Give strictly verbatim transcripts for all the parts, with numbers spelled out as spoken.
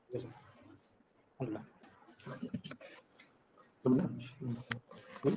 الحمد لله.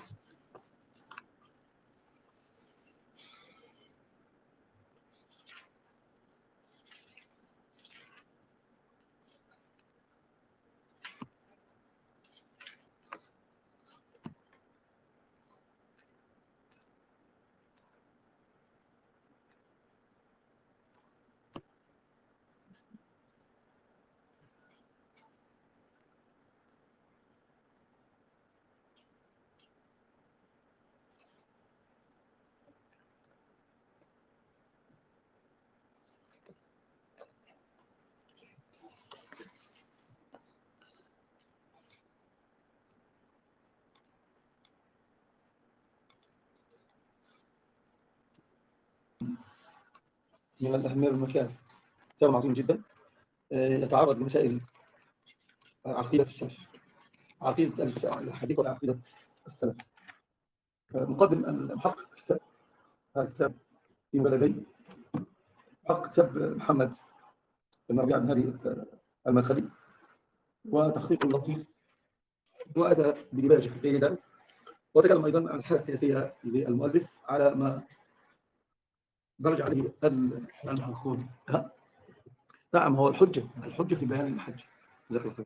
من الأهمية والمكان كتاب عظيم جدا يتعرض لمسائل عقيدة السلف، عقيدة الحديث وعقيدة السلف. مقدم المحقق كتاب هذا الكتاب في مجلدين، محقق كتاب محمد بن ربيع بن هادي المدخلي، وتحقيق لطيف، وأتى بديباجة جيدة، وتكلم أيضا عن الحالة السياسية للمؤلف على ما درج عليه المحققون. نعم، هو الحجة الحجة في بيان المحجة. جزاك الله خير.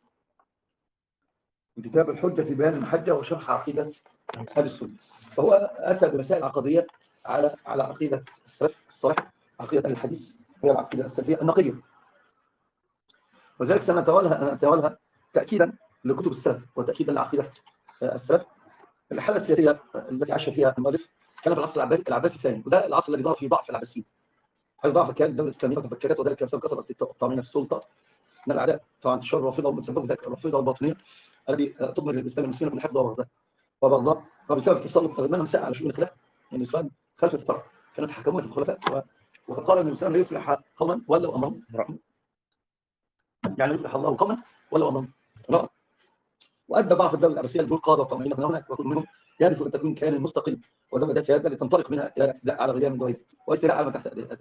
كتاب الحجة في بيان المحجة وشرح عقيدة أهل السنة، فهو أتى بمسائل عقدية على على عقيدة السلف الصالح، عقيدة أهل الحديث، هي العقيدة السلفية النقية، وذلك سنتولها نتولها تأكيدا لكتب السلف وتأكيدا لعقيدة السلف. الحالة السياسية التي عاش فيها المؤلف كان في العصر العباسي العباسي الثاني، وده العصر الذي ظهر فيه ضعف العباسيين، حيث ضعف كانت الدولة الإسلامية وتفككت، وذلك بسبب كثرة الطامعين في السلطة من الأعداء، طبعا انتشار الرافضة، ومن سبب ذلك الرافضة الباطنية الذي تضمر الإسلام المسلمين بالحقد وبغضاء وبغضاء، وبسبب تسلط أغلبنا النساء على شؤون الخلافة، يعني النسوان خلف الستار كانوا يتحكمون في الخلفاء، وقد قال أن الإنسان لا يفلح قوما ولوا أمرهم امرأة، يعني يفلح الله قوما ولوا أمرهم امرأة. وأدى ضعف الدولة العباسية لدور قادة وطامعين هناك، وكل منهم يهدف أن تكون كيان مستقل ودولة ذات سيادة لتنطلق منها إلى الاعتداء على غيرها من دولة واستيلاء على من تحت أيديها.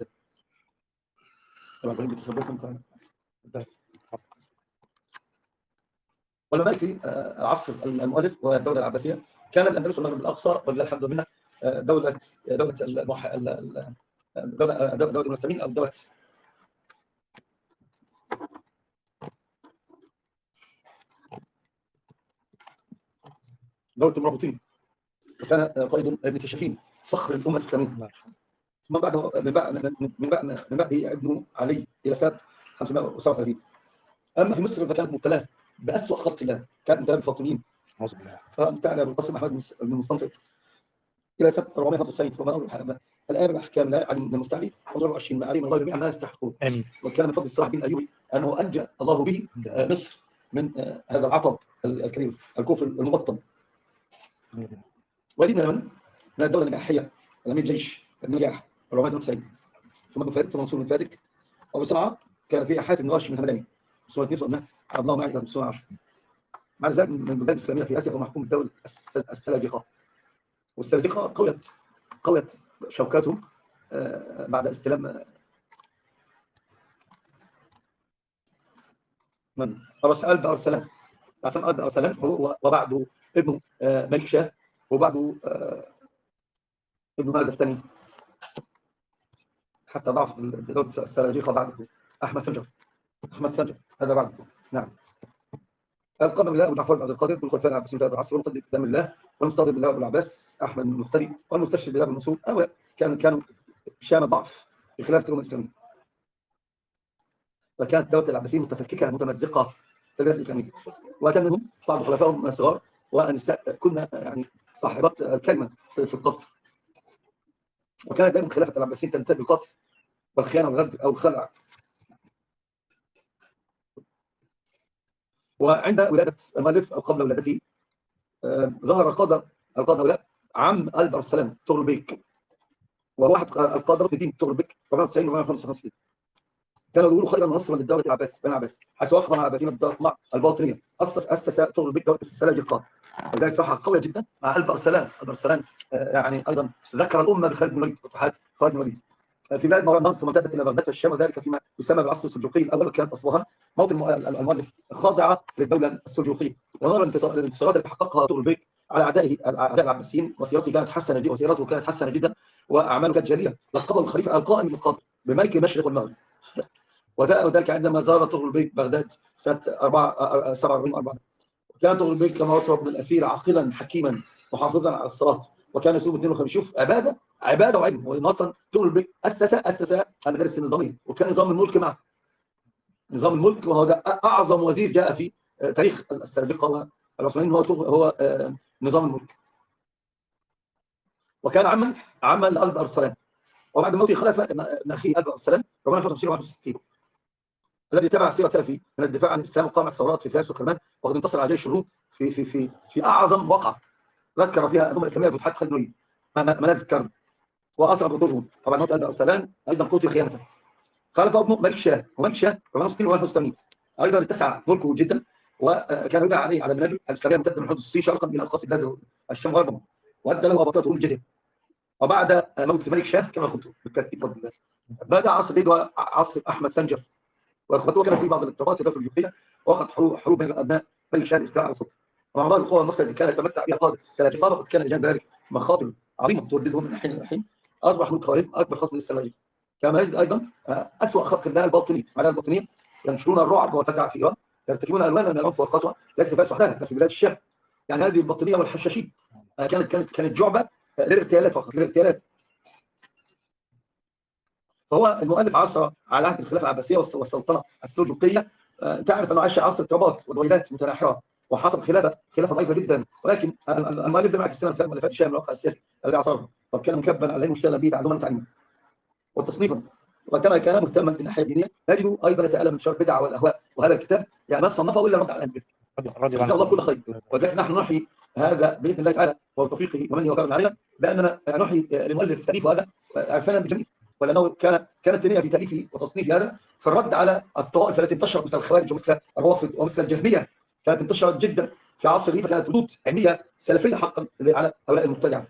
طبعا ولذلك في عصر المؤلف والدولة العباسية كان الأندلس والمغرب الأقصى ولله الحمد منها دولة دولة دولة دولة المسلمين، أو دولة دولة المرابطين، وكان قائد ابن تشافين فخر الأمة الإسلامية. ثم بعده من بعد من بعد من بعده ابنه علي إلى سنة خمسمائة وسبعة وثلاثين. أما في مصر فكانت مبتلاه بأسوأ خلق الله، كانت مبتلاه بالفاطميين، فامتعنا بالقاسم أحمد بن المستنصر إلى سنة أربعمائة وخمسة وتسعين. ثم الآن بأحكام الله علي بن المستعلي وضرب عشرين معالي من الله جميعا ما يستحقون. وكان من فضل صلاح الدين الأيوبي أنه أنجى الله به مصر من هذا العطب الكبير، الكفر المبطن. ودينا من من الدولة النجاحية الأمير جيش النجاح أربعمائة وتسعين، ثم ابن فاتك، ثم منصور بن فاتك، وأبو سمعة كان فيها حاتم بن غاشم من همداني سنة اثنين وأنه عبد الله معي سنة عشرة. مع ذلك من البلاد الإسلامية في آسيا فمحكوم الدولة السلاجقة، والسلاجقة قويت قويت شوكاتهم بعد استلام من أرسلان بأرسلان أرسلان بأرسلان وبعده ابنه ملك شاه، وبعده ابن هذا الثاني، حتى ضعف الدولة السلاجقة بعده أحمد سنجر أحمد سنجر هذا بعده. نعم. القدم الله أبو جعفر بن عبد القادر بالخلفاء العباسيين في هذا العصر، والمقدم قدام الله، والمستغرب بالله أبو العباس أحمد بن المختري، والمستشهد بالله بن مسعود، هؤلاء كانوا كانوا شام ضعف في خلافة الأمة الإسلامية، وكانت الدولة العباسية متفككة متمزقة في البلاد الإسلامية، وكان منهم بعض خلفائهم الصغار والنساء كنا يعني صاحبات الكلمة في القصر، وكانت دائما خلافة العباسيين تنتهي بالقتل والخيانة والغدر أو الخلع. وعند ولادة المؤلف أو قبل ولادته آه ظهر القادة القادة هؤلاء عم قلب أرسلان طغرل، وهو واحد القادة في دين طغرل أربعة وتسعين و خمسة وخمسين. كانوا يقولوا خيرا منصرا للدولة العباس بن العباس، حيث وقف مع العباسيين الطمع الباطنية، أسس أسس طغرل دولة السلاجقة، وذلك صراحة قوية جدا مع قلب أرسلان. قلب أرسلان آه يعني أيضا ذكر الأمة بخالد بن الوليد، فتوحات خالد بن الوليد، في بلاد مصر امتدت الى بغداد والشام، وذلك فيما يسمى بالعصر السلجوقي الاول، وكانت اصبحت موطن المؤلف خاضعه للدوله السلجوقيه. ونظرا للانتصارات التي حققها طغرل البيك على اعدائه اعداء العباسيين، وسيرته كانت حسنه جدا وسيرته كانت حسنه جدا واعماله كانت جليله، لقبه الخليفه القائم بالقادر بملك المشرق والمغرب. وذلك عندما زار طغرل البيك بغداد سنه سبعة وأربعين أربعة. كان طغرل البيك كما وصف ابن الاثير عاقلا حكيما محافظا على الصلاه، وكان يصوم اثنين وخميس. شوف، عباده عباده وعلم. وان اصلا طغرل البيك اسس اسس المدارس النظاميه، وكان نظام الملك معه. نظام الملك، وهو ده اعظم وزير جاء في تاريخ السلاجقه والعثمانيين، هو هو نظام الملك. وكان عما عما لقلب ارسلان، وبعد موته خلف ابن اخيه قلب ارسلان ربنا يحفظه في واحد وستين، الذي تبع سيره سلفي من الدفاع عن الاسلام وقام الثورات في فاس وكرمان، وقد انتصر على جيش الروم في في في في اعظم وقعه ذكر فيها الامه الاسلاميه فتوحات خالد بن الوليد، ملاذ الكرد، واسرع بطوله. طبعا موت قلب ارسلان ايضا قتل خيانه. خلفه ابنه ملك شاه، وملك شاه أربعمائة وستين و واحد وثمانين ايضا اتسع ملكه جدا، وكان يدعى عليه على المنابر الاسلاميه ممتده من حدود الصين شرقا الى اقاصي بلاد الشام غربا، وادى له اباطره الجزيره. وبعد موت الملك شاه كما قلت بالترتيب فضل الله، بدا عصر البيض وعصر احمد سنجر واخوته، كان في بعض الاضطرابات في الدوله الجوقيه، وقت حروب حروب بين ابناء ملك شاه الاستيلاء على السلطه. ومع بعض القوى المصريه التي كانت تتمتع بها قاده السلاجقه، وقد كان لجانب ذلك مخاطر عظيمه ترددهم من حين الى حين، اصبح ملك خوارزم اكبر خصم للسلاجقه. كما نجد ايضا اسوء خلق الله الباطنيه، اسماعيليه الباطنيه، ينشرون الرعب والفزع في ايران، يرتكبون الوانا من العنف والقسوه، ليس فاس وحدها بل في بلاد الشام. يعني هذه الباطنيه والحشاشين كانت كانت كانت جعبه للاغتيالات فقط، للاغتيالات. فهو المؤلف عصر على عهد الخلافه العباسيه والسلطنه السلجوقيه. تعرف انه عاش عصر اضطرابات ودويلات متناحره، وحصل خلافه خلافه ضعيفه جدا، ولكن المؤلف لم يعكس السنه في ملفات الشام من الواقع السياسي الذي عاصره، قد كان مكبا على العلم مشتغلا به تعلما وتعليما وتصنيفا. وكما كان مهتما بالناحيه الدينيه، نجده ايضا يتالم من شر البدع والاهواء، وهذا الكتاب يعني ما صنفه الا رد على اهل البدع. جزاه الله كل خير. وذلك نحن نحيي هذا باذن الله تعالى وبتوفيقه ومنه وكرمه علينا، باننا نحيي للمؤلف تاليفه هذا عرفانا بجميع، ولانه كان كانت النيه في تاليفه وتصنيفه هذا في الرد على الطوائف التي انتشرت مثل الخوارج ومثل الروافض ومثل الجهميه، كانت انتشرت جدا في عصره، فكانت ردود علميه سلفيه حقا على هؤلاء المبتدعه.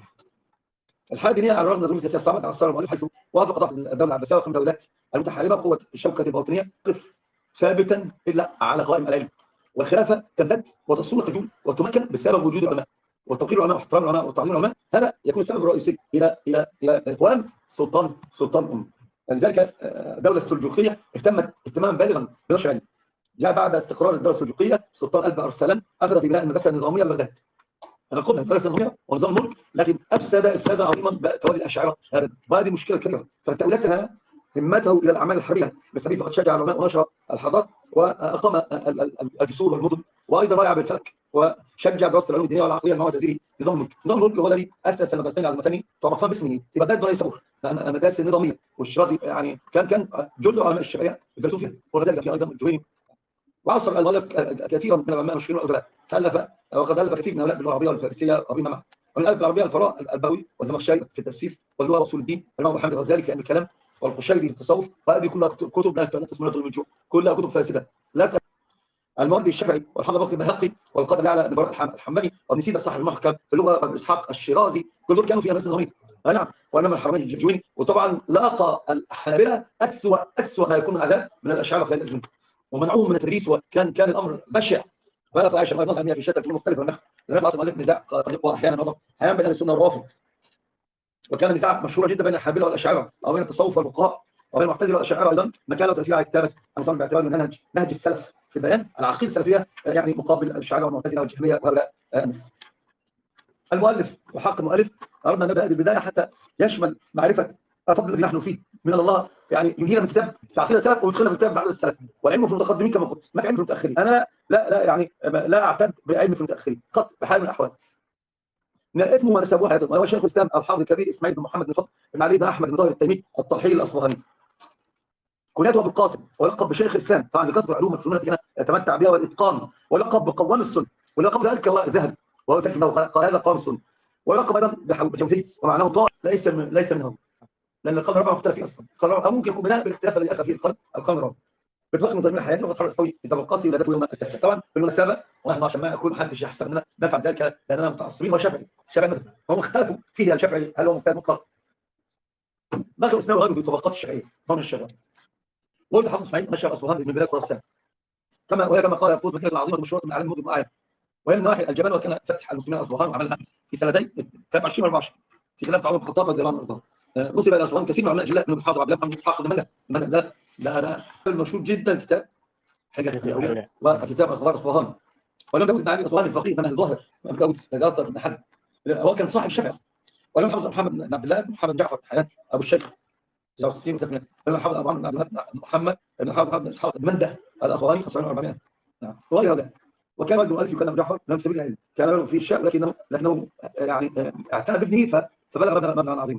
الحاله الدينيه على الرغم من الظروف السياسيه الصعبه عصر المؤلف، حيث وافق ضعف الدوله العباسيه وقام دولات المتحاربه بقوه الشوكه الباطنيه قف ثابتا الا على قائم العلم، والخلافه تمتد وتصول وتجول وتمكن بسبب وجود العلماء وتوقير العلماء واحترام العلماء وتعظيم العلماء. هذا يكون السبب الرئيسي الى الى الى اقوام سلطان سلطان ام. لذلك الدوله السلجوقيه اهتمت اهتماما بالغا بنشر العلم. جاء بعد استقرار الدوله السلجوقيه سلطان قلب ارسلان اخذ في بناء المدرسه النظاميه ببغداد. انا قمنا بالمدرسه النظاميه ونظام الملك، لكن افسد افسادا عظيما بتولي الاشاعره هذا، وهذه مشكله كبيره. فتولتها همته الى الاعمال الحربيه بالسبيل، فقد شجع العلماء ونشر الحضاره واقام الجسور والمدن، وايضا راعى بالفلك وشجع دراسه العلوم الدينيه والعقليه مع وزيره نظام الملك. نظام الملك هو الذي اسس المدرستين العظيمتين تعرفان باسمه في بغداد وليس اخرى، المدارس النظاميه. والشيرازي يعني كان كان جل علماء الشافعيه يدرسون فيها، وكذلك في ايضا الجويني. وعصر المؤلف كثيرا من العلماء المشهورين والادباء، الف وقد الف كثير من هؤلاء باللغه العربيه والفارسيه وبما معه. ومن الف العربيه الفراء البوي والزمخشري في التفسير، واللغه واصول الدين، والامام محمد الغزالي في علم الكلام، والقشيري في التصوف، وهذه كلها كتب لا تسمى من الجوع، كلها كتب فاسده. لا ت... الموردي الشافعي والحافظ بكر البيهقي والقاضي على بن الحماني وابن سيدة صاحب المحكم في اللغه وابن اسحاق الشيرازي، كل دول كانوا في مدرسه نظاميه. نعم. وامام الحرمين الجويني. وطبعا لاقى الحنابله اسوء اسوء ما يكون من عذاب من الاشاعره في هذه الازمنه، ومنعوهم من التدريس، وكان كان الامر بشع. ولا عائشه رضي الله عنها في شتى فنون مختلفه من النحو، لم يحصل مؤلف نزاع قد يقوى احيانا نظر احيانا بين اهل السنه والروافض. وكان النزاع مشهوره جدا بين الحنابله والاشاعره، او بين التصوف والفقهاء، وبين المعتزله والاشاعره ايضا، مكان له تاثير على كتابه النظام باعتباره من منهج نهج السلف في البيان العقيده السلفيه، يعني مقابل الاشاعره والمعتزله والجهميه وهؤلاء الناس. المؤلف وحق المؤلف اردنا ان نبدا هذه البدايه حتى يشمل معرفه الفضل الذي نحن فيه من الله، يعني ينهينا من كتاب في عقيده السلف ويدخلنا في كتاب بعد السلف، والعلم في المتقدمين كما قلت، ما في علم في المتاخرين. انا لا لا يعني لا اعتد بعلم في المتاخرين قط بحال من الاحوال. اسمه ونسبوه ايضا، وهو شيخ الاسلام الحافظ الكبير اسماعيل بن محمد بن فضل بن علي بن احمد بن طاهر التيمي الطلحي الاصفهاني. كنيته ابو القاسم، ولقب بشيخ الاسلام طبعا لكثره العلوم الفنون التي كان يتمتع بها والاتقان، ولقب بقوام السنه، ولقب ذلك هو ذهب، وهو قال هذا قوام السنه، ولقب ايضا بجوزي ومعناه طائر ليس من ليس منهم، لان القرن الرابع مختلف فيه اصلا. القرن الرابع ممكن يكون بناء بالاختلاف الذي اتى فيه القرن القرن الرابع. بتوقع من ضمن حياته وقد خرج قوي في طبقاته ولادته يوم التاسع. طبعا بالمناسبه، ونحن عشان ما يكون محدش يحسب اننا نفعل ذلك لاننا متعصبين، هو شافعي، شافعي مثلا هم اختلفوا فيه، الشافعي هل هو مجتهد مطلق بقى اسمه غير في طبقات الشافعيه طبعا الشافعي. ولد حافظ اسماعيل نشأ اصفهان من بلاد خراسان، كما وهي كما قال يقول مدينه عظيمه مشهوره من اعلام المدن واعلام، وهي من نواحي الجبل، وكان فتح المسلمين اصفهان وعملها في سنتين ثلاثة وعشرين و أربعة وعشرين في خلافه عمر بن الخطاب رضي الله عنه وارضاه. نسب الى اصفهان كثير من علماء اجلاء منهم الحافظ عبد الله بن اسحاق بن منده. منده ده ده ده المشهور جدا كتاب حاجه الاولياء وكتاب اخبار اصفهان. ولم داود بن علي اصفهاني الفقيه من اهل الظاهر، ابو داود جعفر بن حزم هو كان صاحب الشافعي اصلا. ولم حافظ محمد بن عبد الله بن محمد جعفر بن حيان ابو الشيخ تسعة وستين وثمانين. لما حافظ ابو عمرو بن عبد الله بن محمد بن حافظ بن اسحاق بن منده الاصفهاني خمسة وسبعين وأربعمائة. نعم وغير هذا. وكان ابن الف يكلم جعفر لم سبيل العلم، كان له في الشاء لكنه لكنه يعني اعتنى بابنه فبلغ مبلغا عظيما.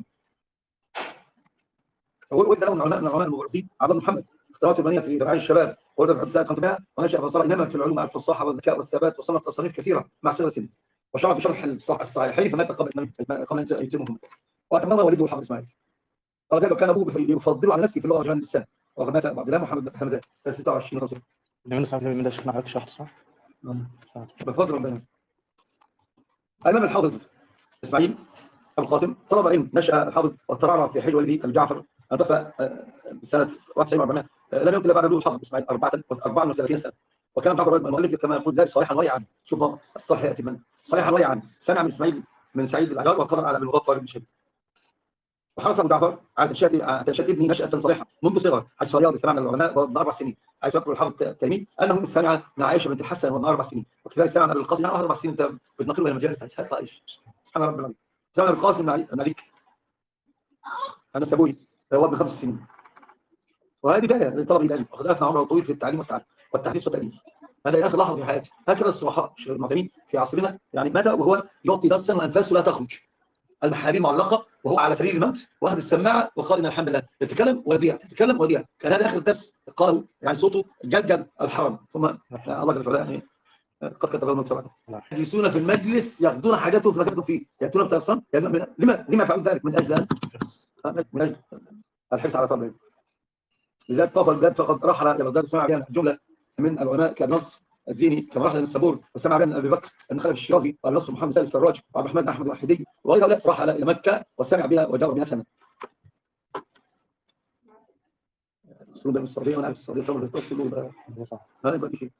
وولد له من علماء من العلماء المبرزين عبد الله محمد اختراعات البنيه في رعايه الشباب، ولد في سنه خمسمائة ونشا فصار اماما في العلوم مع الفصاحه والذكاء والثبات، وصنف تصانيف كثيره مع صغر سنه، وشرع في شرح الصحيحين فمات قبل قبل ان يتمهم. واتمم والده الحافظ اسماعيل. قال ذلك كان ابوه يفضل على نفسه في اللغه وجمال اللسان، وقد مات عبد الله محمد حمدان سنه ستة وعشرين وخمسين. من سنه من ده شيخنا حضرتك شرحت صح؟ بفضل ربنا. الامام الحافظ اسماعيل ابو القاسم طلب علم، نشا الحافظ وترعرع في حي والده ابي جعفر، انتفى سنه واحد وتسعين وأربعمائة. لم يمكن بعد ابوه الحافظ اسماعيل أربعة وثلاثين سنه، وكان جعفر المؤلف كما يقول ذلك صريحا ويعا. شوف الصح ياتي من صريحا ويعا. سمع من اسماعيل من سعيد العيار وقرأ على ابن مظفر بن شهاب. وحرص ابو جعفر على تنشئه تنشئه ابنه نشاه صريحه منذ صغر، حيث صار يرضي سمعنا العلماء وابن اربع سنين، حيث يذكر الحافظ التيمي انه سمع من عائشه بنت الحسن وابن اربع سنين، وكذلك سمع ابن القاسم اربع سنين. انت بتنقله الى المجالس هيطلع ايش؟ سبحان رب العالمين. سمع ابن القاسم مالك انا سابوني هو ابن خمس سنين، وهذه بدايه لطلب العلم، وقد افنى عمره الطويل في التعليم والتعليم والتحديث والتاليف. هذا اخر لحظه في حياته. هكذا الصحابه المعتمين في عصرنا، يعني مات وهو يعطي درسا وانفاسه لا تخرج، المحارير معلقه وهو على سرير الموت، واخذ السماعه وقال ان الحمد لله، يتكلم ويضيع يتكلم ويضيع. كان هذا اخر درس قاله، يعني صوته جلجل الحرم. ثم الله جل وعلا يعني قد كتب لهم التوبه. يجلسون في المجلس ياخذون حاجاتهم في مكانهم فيه، ياتون بترسم. لما لما فعلوا ذلك؟ من اجل من اجل الحرص على طلب العلم. لذلك طاف البلاد فقد رحل الى بغداد وسمع بها جمله من العلماء كالنص الزيني، كما رحل النسابور وسمع بها من ابي بكر بن خلف الشيرازي وابي نصر محمد سالم السراج وعبد الرحمن احمد الوحيدي وغير هؤلاء. رحل الى مكه وسمع بها وجاء بها سنه. السعوديه السعوديه وانا عارف السعوديه طبعا بتوصلوا ده ما يبقى في شيء.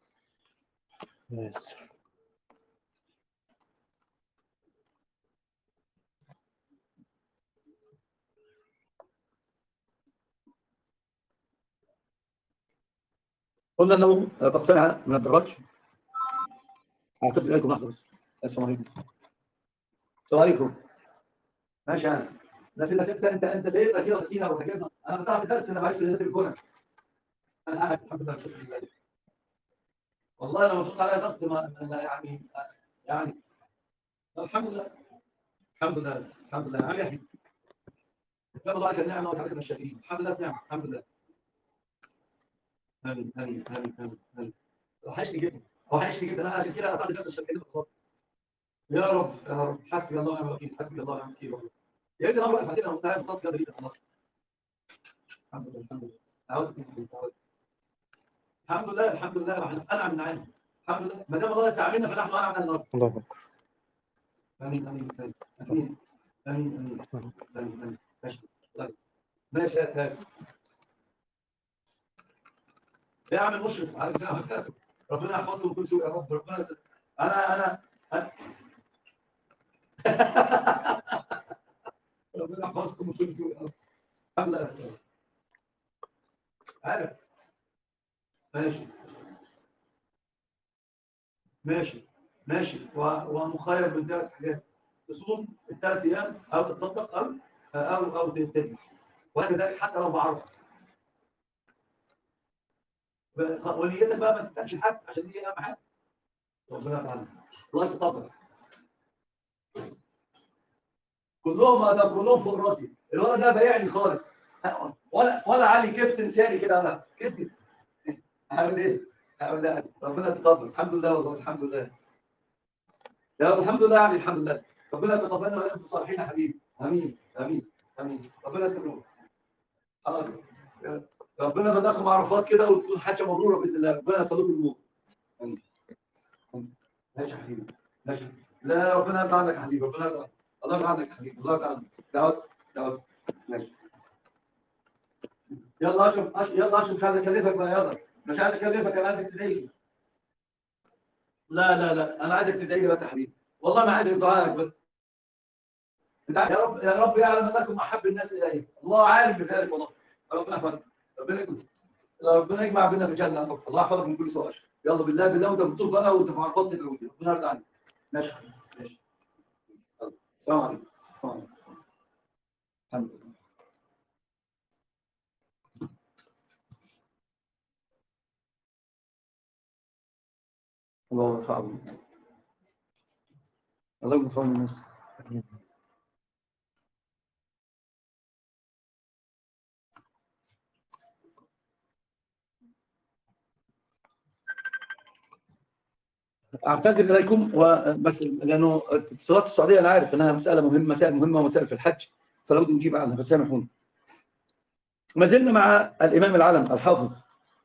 قلنا انه قد سمع من الدراج. اعتذر اليكم لحظه بس. السلام عليكم. السلام عليكم. ماشي انا بس الناس انت انت انت سيدنا كده وسينا وحاجاتنا. انا فتحت الدرس انا معلش في تليفونك. انا قاعد الحمد لله بشكر الله. والله انا محطوط عليا ضغط ما يعني يعني الحمد لله الحمد لله الحمد لله عامل ايه؟ كتاب الله عليك النعمه وعليك من الشاكرين. الحمد لله نعم الحمد لله. امين امين امين امين امين. وحشني جدا وحشني جدا. انا عشان كده قطعت درس الشاكرين بالظبط. يا رب يا رب حسبي الله ونعم الوكيل حسبي الله ونعم الوكيل. يا ريت الامر واقف علينا ومتعب بطاط كده جدا والله. الحمد لله الحمد لله. عاوزك الحمد لله الحمد لله احنا انعم من عين. الحمد لله ما دام الله يستعملنا فنحن انعم من الارض. الله اكبر. امين امين امين امين امين امين امين. ماشي ماشي يا يا عم المشرف على السلامه وبركاته. ربنا يحفظكم من كل سوء يا رب. ربنا يسلمك. انا انا انا ربنا يحفظكم من كل سوء يا رب. الحمد لله. عارف ماشي ماشي ماشي ومخير من ثلاث حاجات: تصوم الثلاث ايام او تتصدق او او او تذبح، وكذلك حتى لو بعرف. ونيتك بقى ما تتقلش حد عشان دي اهم حاجه. ربنا يعلم. الله يتقبل. كلهم ده كلهم فوق راسي. الولد ده بايعني خالص ولا ولا علي كيف تنساني كده انا كده. هعمل ايه؟ هعمل ايه؟ ربنا يتقبل. الحمد لله والله الحمد لله. يا رب الحمد لله يعني الحمد لله. ربنا يتقبلنا ويجعلنا في الصالحين يا حبيبي. امين امين امين. ربنا يسلمك. حاضر. ربنا بداكم عرفات كده وتكون حاجه مبروره باذن الله. ربنا يصليكم الامور. امين. ماشي يا حبيبي ماشي. لا ربنا يرضى عنك يا حبيبي. ربنا يرضى. الله يرضى عنك يا حبيبي. الله يرضى عنك. دعوات دعوات ماشي. يلا اشرب أش... يلا اشرب، مش عايز اكلفك بقى، يلا مش عايز اكلفك، انا عايزك تدعي لي. لا لا لا، انا عايزك تدعي لي بس يا حبيبي، والله ما عايز دعائك بس. انت عارف- يا رب يا رب يعلم انكم احب الناس الي، الله عالم بذلك والله. ربنا يحفظك، ربنا يكون ربنا يجمع بينا في الجنه، الله يحفظك من كل سوء. يلا بالله بالله، وانت بتطوف بقى وانت في عرفات تدعي، ربنا يرضى عنك. ماشي يا حبيبي، ماشي. يلا. السلام عليكم. السلام عليكم. الحمد لله. الله يرفع بك. الله يكون في عون الناس. اعتذر اليكم وبس، لانه اتصالات السعوديه انا عارف انها مساله مهمه، مسائل مهمه ومسائل في الحج، فلا بد اجيب عنها، فسامحوني. ما زلنا مع الامام العلم الحافظ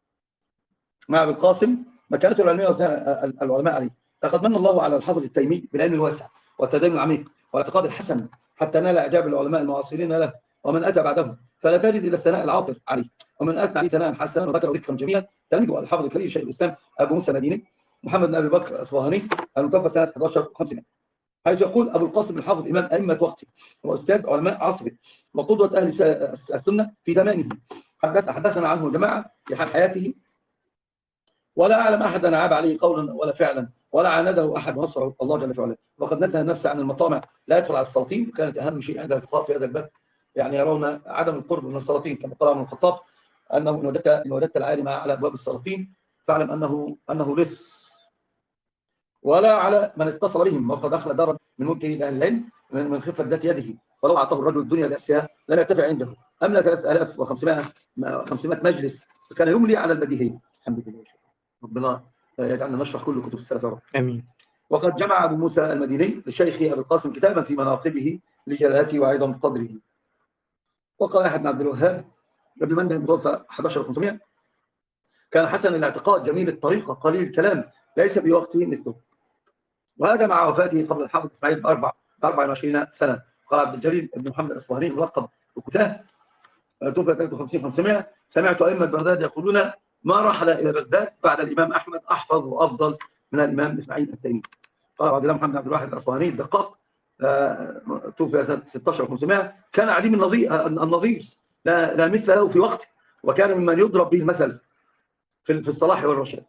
مع ابن القاسم، مكانته العلميه العلماء عليه. لقد من الله على الحافظ التيمي بالعلم الواسع والتدين العميق والاعتقاد الحسن، حتى نال اعجاب العلماء المعاصرين له ومن اتى بعدهم، فلا تجد الا الثناء العاطر عليه، ومن اثنى عليه ثناء حسنا وذكر ذكرا جميلا تلميذه الحافظ الكبير شيخ الاسلام ابو موسى المديني محمد بن ابي بكر الاصفهاني المتوفى سنه أحد عشر وخمسمائة، حيث يقول ابو القاسم الحافظ امام ائمه وقته واستاذ علماء عصره وقدوه اهل السنه في زمانه، حدث حدثنا عنه جماعه في حال حياته، ولا اعلم احدا عاب عليه قولا ولا فعلا، ولا عانده احد ونصره الله جل في علاه. وقد نزه النفس عن المطامع لا يدخل على السلاطين، وكانت اهم شيء عند الفقهاء في هذا الباب يعني يرون عدم القرب من السلاطين، كما قال عمر الخطاب انه ان وجدت ان وجدت العالم على ابواب السلاطين فاعلم انه انه لص، ولا على من اتصل بهم، وقد اخلى دارا من وجهه الى العلم من خفه ذات يده، ولو اعطاه الرجل الدنيا باسها لم يرتفع عنده، املا ثلاثة آلاف وخمسمائة مجلس، وكان يملي على البديهيه. الحمد لله، ربنا يجعلنا نشرح كل كتب السلف يا رب. امين. وقد جمع ابو موسى المديني للشيخ ابي القاسم كتابا في مناقبه لجلالته وعظم قدره. وقال احد بن عبد الوهاب ابن منده المتوفى أحد عشر وخمسمائة، كان حسن الاعتقاد جميل الطريقه قليل الكلام ليس في وقته مثله. وهذا مع وفاته قبل الحافظ اسماعيل باربع أربع وعشرين سنه. قال عبد الجليل بن محمد الاصفهاني الملقب بكتاه توفي ثلاثة وخمسين وخمسمائة، سمعت ائمه بغداد يقولون ما رحل الى بغداد بعد الامام احمد احفظ وافضل من الامام اسماعيل التيمي. قال عبد الله محمد عبد الواحد الاصفهاني الدقاق توفي سنه ستة عشر وخمسمائة، كان عديم النظير النظير لا, لا مثل له في وقته، وكان ممن يضرب به المثل في الصلاح والرشاد.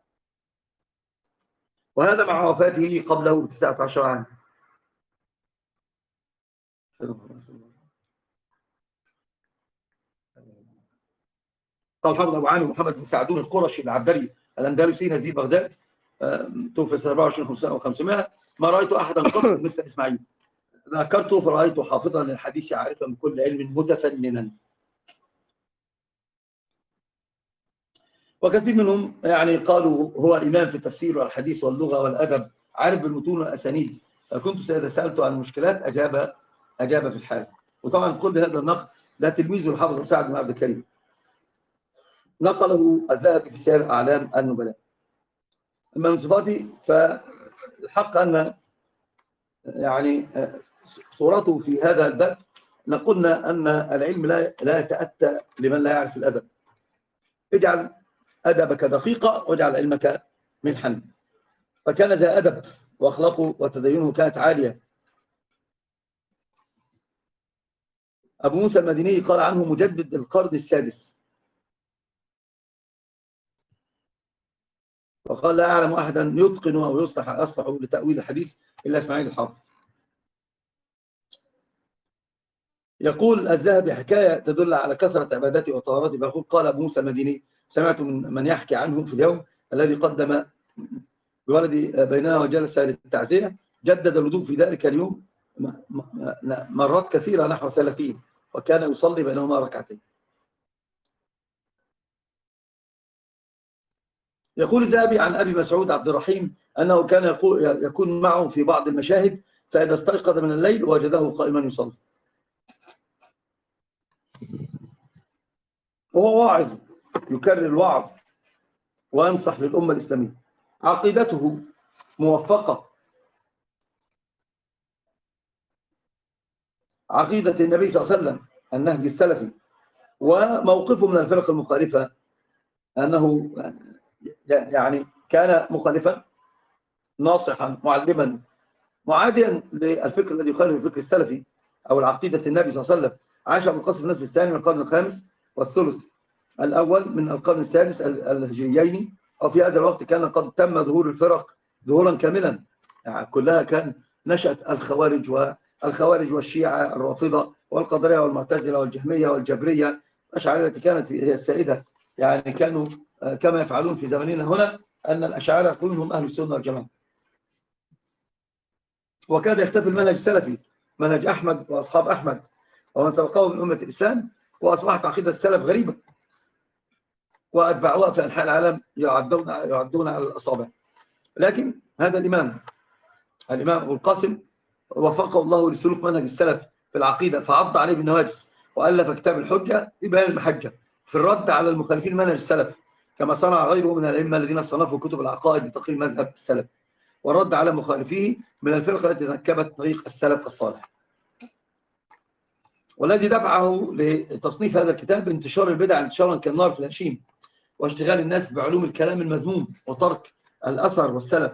وهذا مع وفاته قبله بتسعة عشر عاما. قال حافظ ابو عامر محمد بن سعدون القرشي العبدري الاندلسي نزيل بغداد توفي سنه أربعة وعشرين وخمسمائة، ما رايت احدا قط مثل اسماعيل، ذكرته فرايته حافظا للحديث عارفا بكل علم متفننا. وكثير منهم يعني قالوا هو امام في التفسير والحديث واللغه والادب، عارف بالمتون والاسانيد، كنت اذا سالته عن المشكلات اجاب اجاب في الحال. وطبعا كل هذا النقد ده تلميذه الحافظ مساعد بن عبد الكريم، نقله الذهبي في سير اعلام النبلاء. اما من صفاتي فالحق ان يعني صورته في هذا الباب نقولنا ان العلم لا لا يتاتى لمن لا يعرف الادب. اجعل ادبك دقيقه واجعل علمك ملحا. فكان ذا ادب واخلاقه وتدينه كانت عاليه. ابو موسى المديني قال عنه مجدد القرن السادس، وقال لا اعلم احدا يتقن او يصلح اصلح لتاويل الحديث الا اسماعيل الحافظ. يقول الذهبي حكايه تدل على كثره عبادته وطهارته، فيقول قال ابو موسى المديني سمعت من من يحكي عنه في اليوم الذي قدم بولدي بيننا وجلس للتعزيه، جدد الوضوء في ذلك اليوم مرات كثيره نحو ثلاثين، وكان يصلي بينهما ركعتين. يقول الذهبي عن ابي مسعود عبد الرحيم انه كان يكون معه في بعض المشاهد، فاذا استيقظ من الليل وجده قائما يصلي. وهو واعظ يكرر الوعظ وينصح للامه الاسلاميه. عقيدته موفقه، عقيده النبي صلى الله عليه وسلم النهج السلفي، وموقفه من الفرق المخالفة أنه يعني كان مخالفا ناصحا معلما معاديا للفكر الذي يخالف الفكر السلفي أو العقيدة النبي صلى الله عليه وسلم. عاش أبو القاسم النسل الثاني من القرن الخامس والثلث الأول من القرن السادس الهجريين، وفي هذا الوقت كان قد تم ظهور الفرق ظهورا كاملا، يعني كلها كان نشأت الخوارج والخوارج والشيعة الرافضة والقدرية والمعتزلة والجهمية والجبرية، الأشاعرة التي كانت هي السائدة. يعني كانوا كما يفعلون في زماننا هنا أن الأشاعرة يقولون هم أهل السنة والجماعة، وكاد يختفي المنهج السلفي، منهج أحمد وأصحاب أحمد ومن سبقه من أمة الإسلام، وأصبحت عقيدة السلف غريبة وأتبعوها في أنحاء العالم يعدون يعدون على الأصابع. لكن هذا الإمام الإمام أبو القاسم وفقه الله لسلوك منهج السلف في العقيدة، فعض عليه بالنواجس وألف كتاب الحجة لبيان المحجة في الرد على المخالفين منهج السلف، كما صنع غيره من الأئمة الذين صنفوا كتب العقائد لتقرير مذهب السلف والرد على مخالفيه من الفرق التي تنكبت طريق السلف الصالح. والذي دفعه لتصنيف هذا الكتاب انتشار البدع انتشارا كالنار في الهشيم، واشتغال الناس بعلوم الكلام المذموم وترك الأثر والسلف،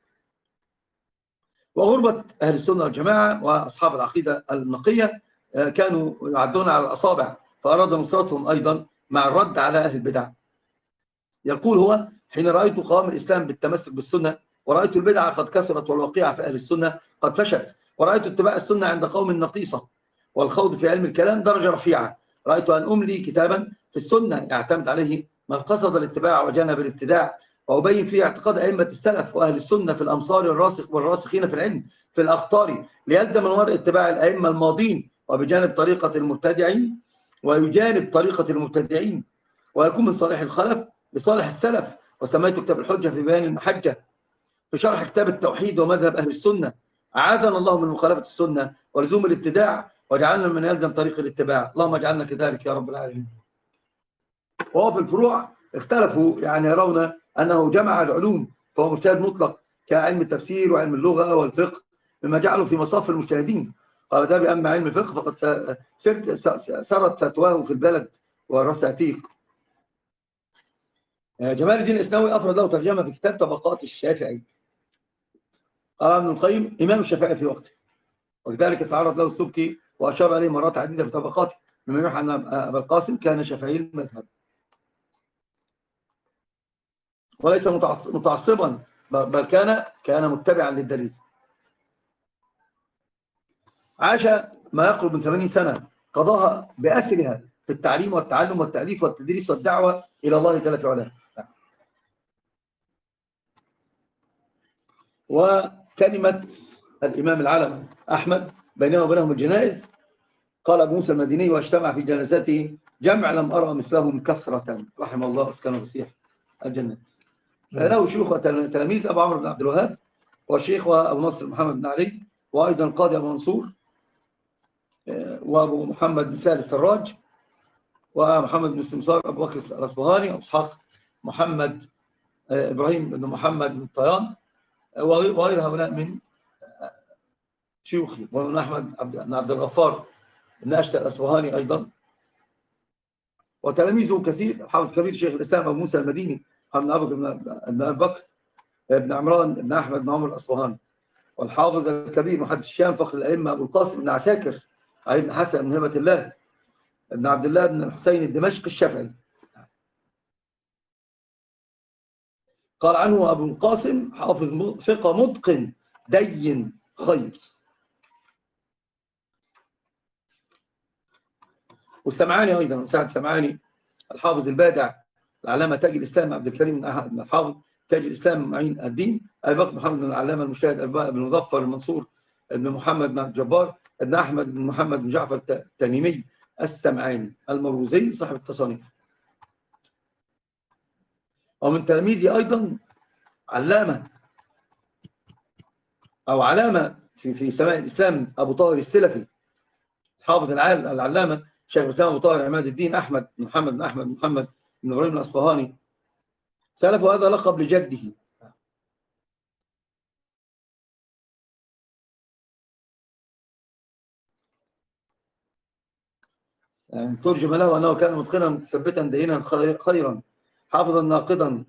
وغربة أهل السنة والجماعة وأصحاب العقيدة النقية كانوا يعدون على الأصابع، فأراد نصرتهم أيضا مع الرد على أهل البدع. يقول هو: حين رأيت قوام الإسلام بالتمسك بالسنة، ورأيت البدعة قد كثرت والواقعة في أهل السنة قد فشت، ورأيت اتباع السنة عند قوم نقيصة والخوض في علم الكلام درجة رفيعة، رأيت أن أملي كتابا في السنة يعتمد عليه من قصد الاتباع وجنب الابتداع، وأبين فيه اعتقاد أئمة السلف وأهل السنة في الأمصار الراسخ والراسخين في العلم في الأقطار، ليلزم المرء اتباع الأئمة الماضين وبجانب طريقة المبتدعين، ويجانب طريقة المبتدعين، ويكون من صالح الخلف لصالح السلف. وسميت كتاب الحجة في بيان المحجة في شرح كتاب التوحيد ومذهب أهل السنة. أعاذنا الله من مخالفة السنة ولزوم الابتداع، وجعلنا من يلزم طريق الاتباع، اللهم اجعلنا كذلك يا رب العالمين. وهو في الفروع اختلفوا، يعني يرون أنه جمع العلوم فهو مجتهد مطلق كعلم التفسير وعلم اللغة والفقه، مما جعله في مصاف المجتهدين. قال ده بأما علم الفقه فقد سرت فتواه في البلد والرساتيق. جمال الدين الإسنوي أفرد له ترجمة في كتاب طبقات الشافعي. قال ابن القيم إمام الشافعي في وقته، وكذلك تعرض له السبكي وأشار عليه مرات عديدة في طبقاته، مما يوحى أن أبا القاسم كان شافعي المذهب وليس متعصبا، بل كان كان متبعا للدليل. عاش ما يقرب من ثمانين سنة قضاها بأسرها في التعليم والتعلم والتأليف والتدريس والدعوة إلى الله جل في علاه. وكلمة الإمام العالم أحمد بينه وبينهم الجنائز، قال أبو موسى المديني: واجتمع في جنازته جمع لم أرى مثلهم كثرة، رحم الله أسكنه فسيح الجنة. له شيوخ وتلاميذ: أبو عمرو بن عبد الوهاب، والشيخ وأبو نصر محمد بن علي، وأيضا القاضي أبو منصور، وأبو محمد بن سهل السراج، ومحمد بن السمسار أبو بكر الأصبهاني، وإسحاق محمد إبراهيم بن محمد بن الطيان، وغير هؤلاء من شيوخي، ومن أحمد بن عبد الغفار بن أشتى الأصبهاني أيضا، وتلاميذه كثير: حافظ كبير شيخ الإسلام أبو موسى المديني، محمد بن أبي بكر بن عمران بن أحمد بن عمر الأصبهاني، والحافظ الكبير محدث الشام فخر الأئمة أبو القاسم بن عساكر علي بن حسن بن هبة الله بن عبد الله بن الحسين الدمشقي الشافعي. قال عنه أبو القاسم: حافظ ثقة متقن دين خير. والسمعاني أيضا، سعد السمعاني الحافظ البادع العلامة تاج الإسلام عبد الكريم بن الحافظ تاج الإسلام معين الدين، أبي بكر محمد بن العلامة المجتهد بن مظفر المنصور بن محمد بن عبد الجبار بن أحمد بن محمد بن جعفر التميمي السمعاني المروزي صاحب التصانيف. ومن تلاميذي أيضا علامة أو علامة في في سماء الإسلام أبو طاهر السلفي، الحافظ العلامة شيخ الإسلام أبو طاهر عماد الدين أحمد بن محمد بن أحمد بن محمد بن إبراهيم الأصفهاني، سلف هذا لقب لجده. يعني ترجم له أنه كان متقنا متثبتا دينا خيرا حافظا ناقدا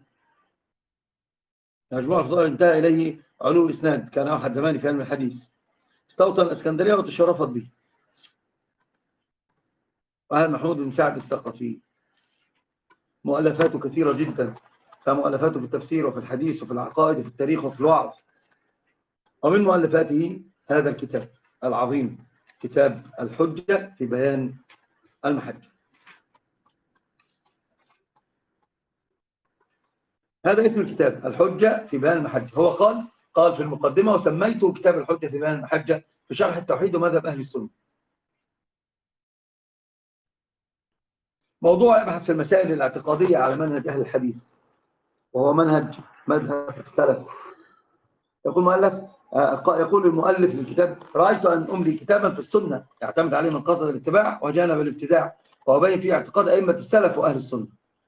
مجموع الفضائل انتهى إليه علو الإسناد، كان أحد زماني في علم الحديث، استوطن الإسكندرية وتشرفت به. وأهل محمود بن سعد الثقفي مؤلفاته كثيرة جدا، فمؤلفاته في التفسير وفي الحديث وفي العقائد وفي التاريخ وفي الوعظ. ومن مؤلفاته هذا الكتاب العظيم، كتاب الحجة في بيان المحجة. هذا اسم الكتاب، الحجة في بيان المحجة. هو قال قال في المقدمة: وسميته كتاب الحجة في بيان المحجة في شرح التوحيد ومذهب أهل السنة. موضوع يبحث في المسائل الاعتقادية على منهج أهل الحديث، وهو منهج مذهب السلف. يقول مؤلف يقول المؤلف للكتاب: رأيت أن أملي كتابا في السنة يعتمد عليه من قصد الاتباع وجانب الابتداع، وأبين فيه اعتقاد أئمة السلف وأهل السنة.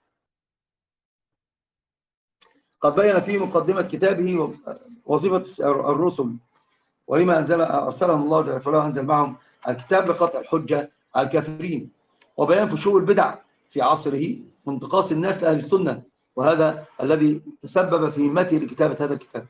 قد بين في مقدمة كتابه وظيفة الرسل ولما أنزل أرسلهم الله جل وعلا أنزل معهم الكتاب لقطع الحجة على الكافرين، وبيان فشو البدع في عصره وانتقاص الناس لأهل السنة، وهذا الذي تسبب في همته لكتابة هذا الكتاب.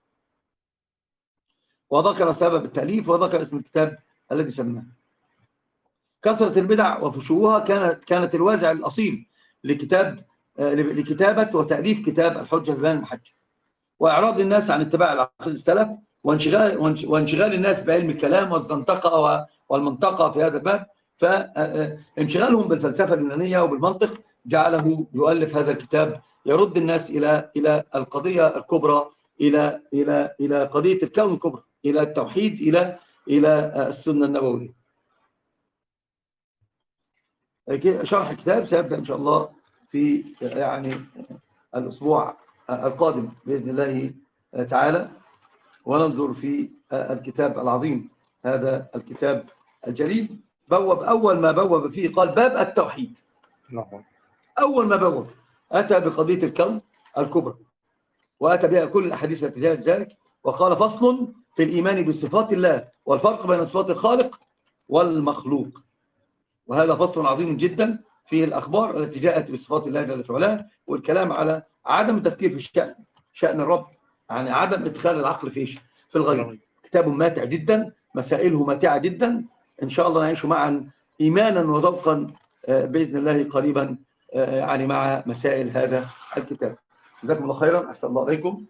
وذكر سبب التأليف وذكر اسم الكتاب الذي سماه. كثرة البدع وفشوها كانت كانت الوازع الأصيل لكتاب لكتابة وتأليف كتاب الحجة في بيان المحجة، وإعراض الناس عن اتباع العقيدة السلف، وانشغال وانشغال الناس بعلم الكلام والزنطقة والمنطقة في هذا الباب. فانشغالهم بالفلسفة اليونانية وبالمنطق جعله يؤلف هذا الكتاب يرد الناس إلى إلى القضية الكبرى، إلى إلى إلى قضية الكون الكبرى، إلى التوحيد، إلى إلى السنة النبوية. شرح الكتاب سيبدأ إن شاء الله في يعني الأسبوع القادم بإذن الله تعالى، وننظر في الكتاب العظيم هذا الكتاب الجليل. بوب أول ما بوب فيه قال باب التوحيد. أول ما بوب أتى بقضية الكون الكبرى، وأتى بها كل الأحاديث التي جاءت ذلك، وقال: فصل في الإيمان بصفات الله والفرق بين صفات الخالق والمخلوق. وهذا فصل عظيم جدا في الأخبار التي جاءت بصفات الله جل وعلا، والكلام على عدم التفكير في الشأن شأن الرب، يعني عدم إدخال العقل في في الغيب. كتاب ماتع جدا، مسائله ماتعة جدا، إن شاء الله نعيش معا إيمانا وذوقا بإذن الله قريبا يعني مع مسائل هذا الكتاب. جزاكم الله خيرا، أحسن الله عليكم.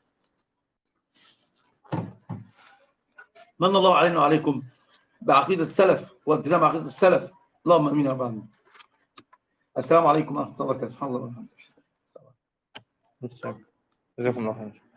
من الله علينا وعليكم بعقيدة السلف والتزام عقيدة السلف، اللهم امين يا رب العالمين. السلام عليكم ورحمة الله وبركاته. سبحان الله والحمد لله. جزاكم الله خير.